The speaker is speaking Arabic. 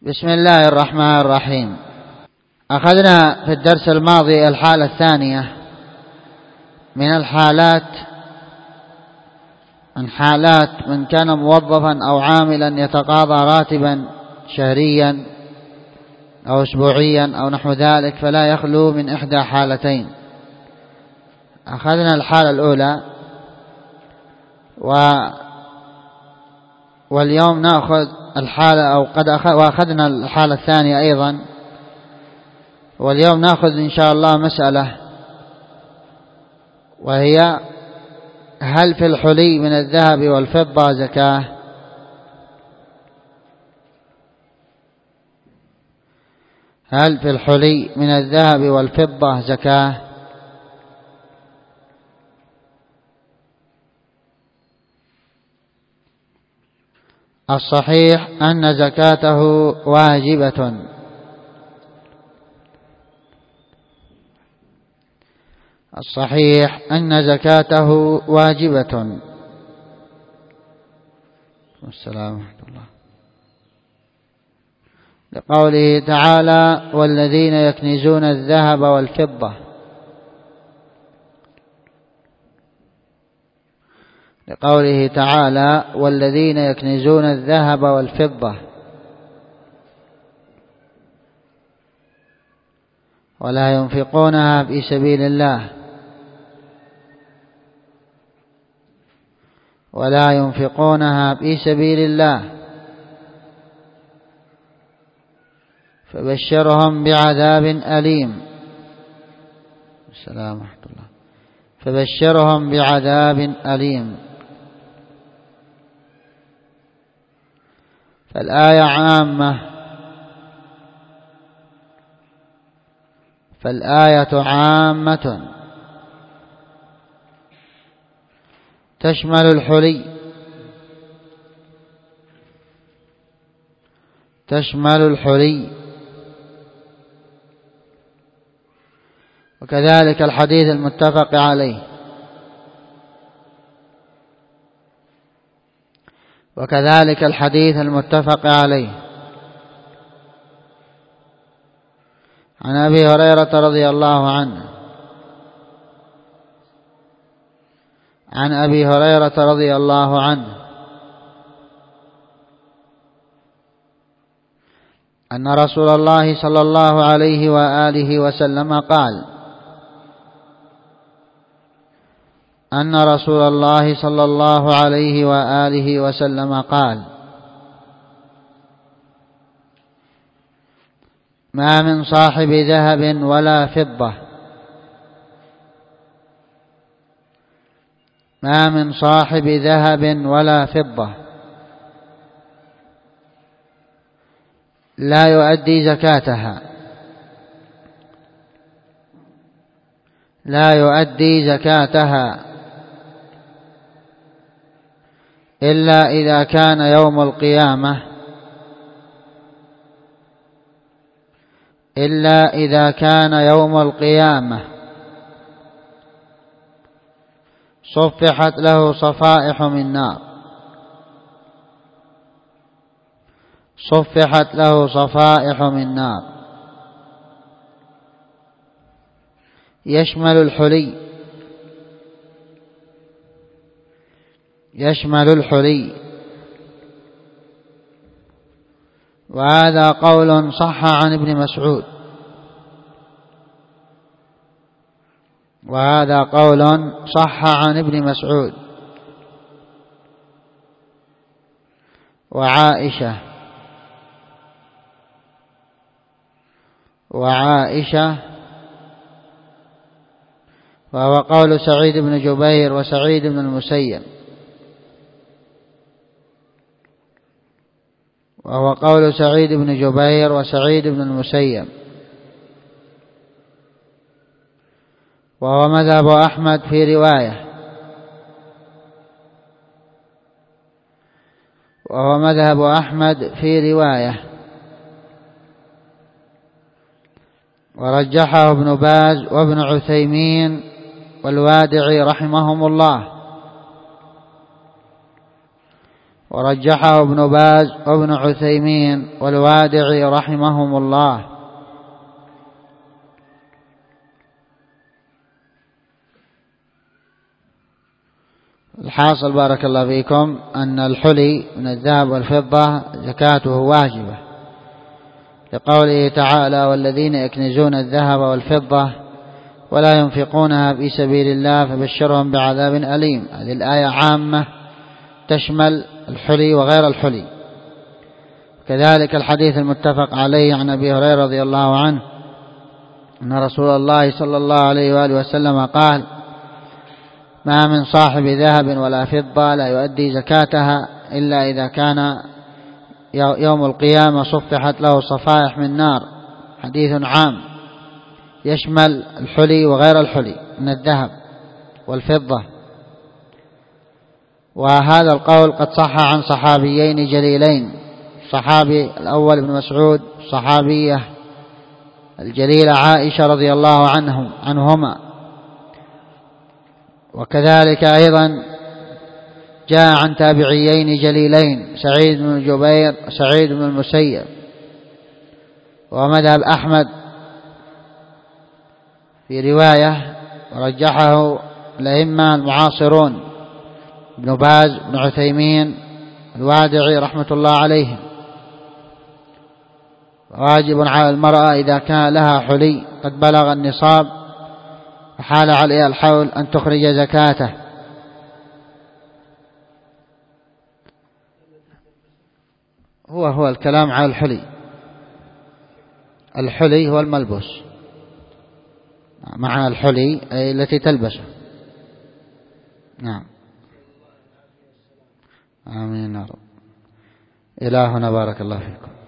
بسم الله الرحمن الرحيم. أخذنا في الدرس الماضي الحالة الثانية من الحالات من كان موظفا أو عاملا يتقاضى راتبا شهريا أو أسبوعيا أو نحو ذلك، فلا يخلو من إحدى حالتين. أخذنا الحالة الأولى واليوم نأخذ الحالة وأخذنا الحالة الثانية أيضا، واليوم نأخذ إن شاء الله مسألة، وهي: هل في الحلي من الذهب والفضة زكاة؟ هل في الحلي من الذهب والفضة زكاة؟ الصحيح أن زكاته واجبة. الصحيح أن زكاته واجبة. السلام ورحمة الله. لقوله تعالى: والذين يكنزون الذهب والفضة. لقوله تعالى: والذين يكنزون الذهب والفضة ولا ينفقونها في سبيل الله ولا ينفقونها في سبيل الله فبشرهم بعذاب أليم. السلام ورحمة الله. فبشرهم بعذاب أليم. فالآية عامة تشمل الحلي، وكذلك الحديث المتفق عليه، عن أبي هريرة رضي الله عنه أن رسول الله صلى الله عليه وآله وسلم قال: ما من صاحب ذهب ولا فضة لا يؤدي زكاتها إلا إذا كان يوم القيامة صفحت له صفائح من نار. يشمل الحلي. وهذا قول صح عن ابن مسعود وعائشة، وهو قول سعيد بن جبير وسعيد بن المسيب، وهو مذهب أحمد في رواية، ورجحه ابن باز وابن عثيمين والوادعي رحمهم الله، ورجحه ابن باز وابن عثيمين والوادعي رحمهم الله. الحاصل بارك الله فيكم أن الحلي من الذهب والفضة زكاته واجبة، لقوله تعالى: والذين يكنزون الذهب والفضة ولا ينفقونها في سبيل الله فبشرهم بعذاب أليم. هذه الآية عامة تشمل الحلي وغير الحلي. كذلك الحديث المتفق عليه عن أبي هريرة رضي الله عنه أن رسول الله صلى الله عليه وآله وسلم قال: ما من صاحب ذهب ولا فضة لا يؤدي زكاتها إلا إذا كان يوم القيامة صفحت له صفائح من نار. حديث عام يشمل الحلي وغير الحلي من الذهب والفضة. وهذا القول قد صح عن صحابيين جليلين: الصحابي الأول ابن مسعود، الصحابية الجليلة عائشة رضي الله عنهما. وكذلك أيضا جاء عن تابعيين جليلين: سعيد بن جبير، سعيد بن المسيب. ومذهب أحمد في رواية ورجحه الأئمة المعاصرون ابن باز، ابن عثيمين، الوادعي رحمة الله عليهم: واجب على المرأة إذا كان لها حلي قد بلغ النصاب وحال عليها الحول أن تخرج زكاته. هو الكلام على الحلي. الحلي هو الملبوس، مع الحلي أي التي تلبسه. نعم. آمين يا رب. إلهنا بارك الله فيكم.